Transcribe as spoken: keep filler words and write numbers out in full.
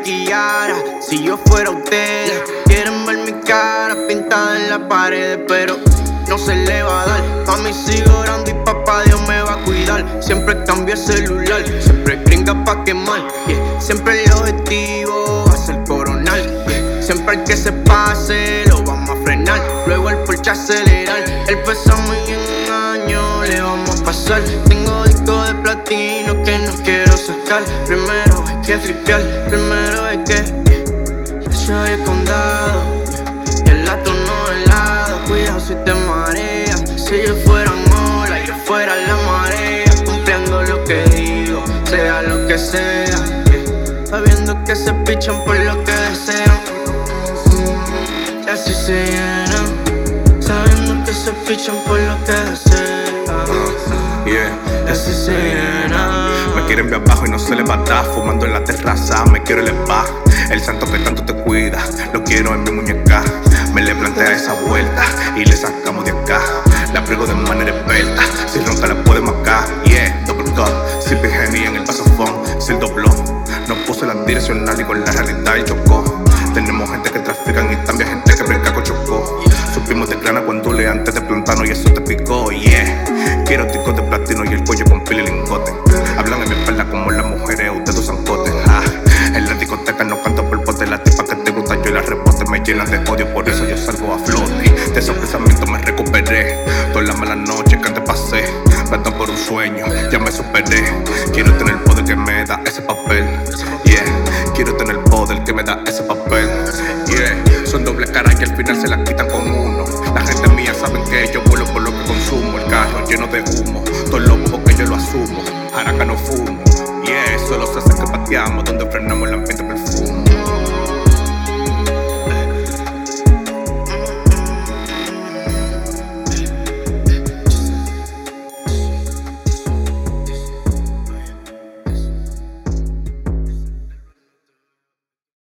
maquillara si yo fuera usted. Quieren ver mi cara pintada en la pared, pero no se le va a dar. Mami sigo orando y papá Dios me va a cuidar. Siempre cambio el celular, siempre gringa pa' quemar, yeah. Siempre el objetivo va a ser coronar, yeah. Siempre el que se pase lo vamos a frenar, luego el Porsche acelerar. El pesamos y en un año le vamos a pasar. Tengo discos de platino que no quiero sacar. Primero hay que tripear, primero hay que, yeah. Yo soy el condado, yeah. Y el lato no helado. Cuidado si te mareas. Si yo fuera mola, yo fuera la marea, cumpliendo lo que digo, sea lo que sea, yeah. Sabiendo que se pichan por lo que desean, mm, y así se llenan. Sabiendo que se pichan por lo que desean, uh, yeah. y así se llenan. Me quieren ver abajo y no se les va a dar. Fumando en la terraza, me quiero elevar. El santo que tanto te cuida, lo quiero en mi muñeca. Me le plantea esa vuelta y le sacamos de acá. La prego de manera experta, si ronca la puede marcar. Yeah, double cut, sipping Henny en el vasofón. Si el dobló, no puse la direccional y con la realidad y chocó. Tenemos gente que trafican y también gente que brinca con chocó. Supimos de grana cuando le antes de plantano y eso te picó, yeah. Quiero discos de platino y el cuello con pila y lingote. Hablan en mi espalda como las mujeres, ustedes usan cotes, ah. En la discoteca no canto por pote, la tipa que te gusta yo y la rebote me llenan de odio, por eso yo salgo a flote. De esos pensamientos me recuperé, todas las malas noches que antes pasé, vendo por un sueño, ya me superé. Quiero tener el poder que me da ese papel, yeah. Quiero tener el poder que me da ese papel, yeah. Son doble cara y al final se la quitan con uno. La gente mía saben que yo vuelo por lo que consumo. El carro lleno de humo, todo lo bobo que yo lo asumo. Araca no fumo, yeah. Solo se hace que pateamos, donde frenamos el ambiente perfumo.